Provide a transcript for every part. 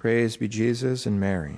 Praise be Jesus and Mary.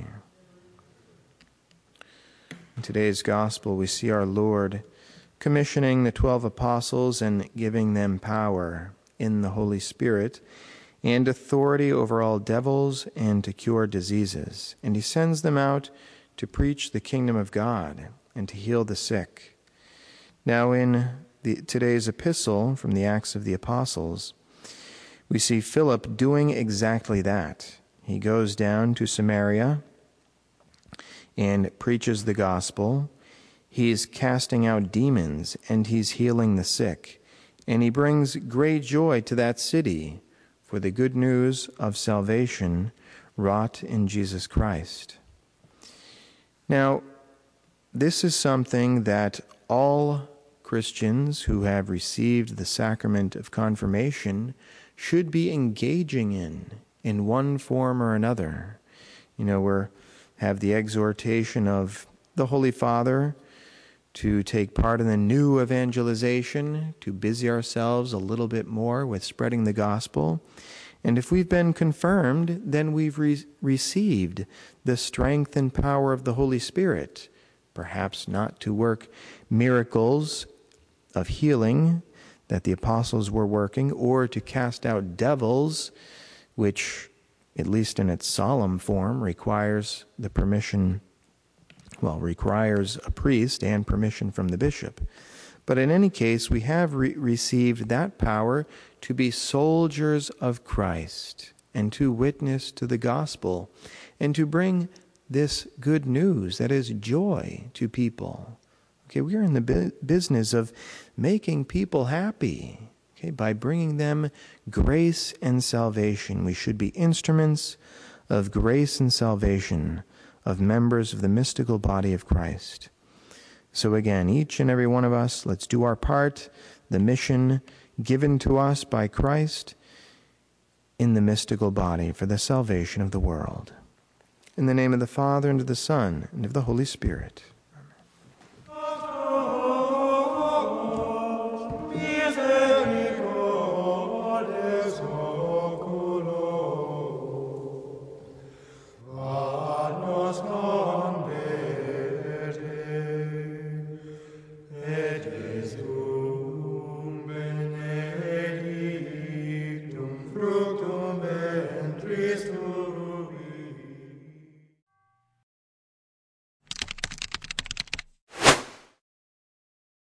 In today's gospel, we see our Lord commissioning the 12 apostles and giving them power in the Holy Spirit and authority over all devils and to cure diseases. And he sends them out to preach the kingdom of God and to heal the sick. Now in today's epistle from the Acts of the Apostles, we see Philip doing exactly that. He goes down to Samaria and preaches the gospel. He's casting out demons and he's healing the sick. And he brings great joy to that city for the good news of salvation wrought in Jesus Christ. Now, this is something that all Christians who have received the sacrament of confirmation should be engaging in one form or another. We have the exhortation of the Holy Father to take part in the new evangelization, to busy ourselves a little bit more with spreading the gospel. And if we've been confirmed, then we've received the strength and power of the Holy Spirit, perhaps not to work miracles of healing that the apostles were working, or to cast out devils, which, at least in its solemn form, requires a priest and permission from the bishop. But in any case, we have received that power to be soldiers of Christ and to witness to the gospel and to bring this good news, that is joy, to people. Okay, we are in the business of making people happy. Okay, by bringing them grace and salvation. We should be instruments of grace and salvation, of members of the mystical body of Christ. So again, each and every one of us, let's do our part, the mission given to us by Christ in the mystical body for the salvation of the world. In the name of the Father, and of the Son, and of the Holy Spirit. Fructum ventris tuum,